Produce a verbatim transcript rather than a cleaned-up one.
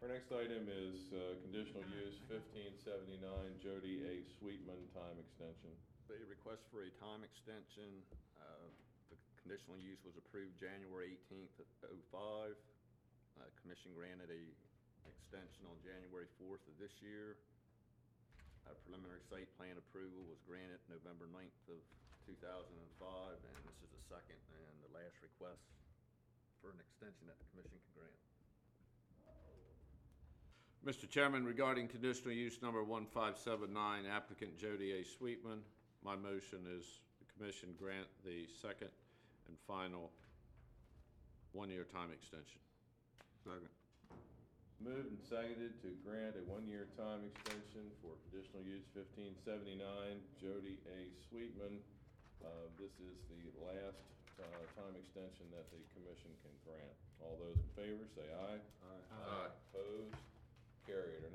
Our next item is uh, conditional use fifteen seventy-nine Jody A. Sweetman time extension. The request for a time extension, uh, the conditional use was approved January eighteenth of oh five. Uh, Commission granted a extension on January fourth of this year. A preliminary site plan approval was granted November ninth of two thousand five, and this is the second and the last request for an extension that the commission can grant. Mister Chairman, regarding conditional use number one five seven nine, applicant Jody A. Sweetman, my motion is the commission grant the second and final one-year time extension. Second. Moved and seconded to grant a one-year time extension for conditional use fifteen seventy-nine Jody A. Sweetman. Uh, this is the last uh, time extension that the commission can grant. All those in favor say aye. Aye. Aye.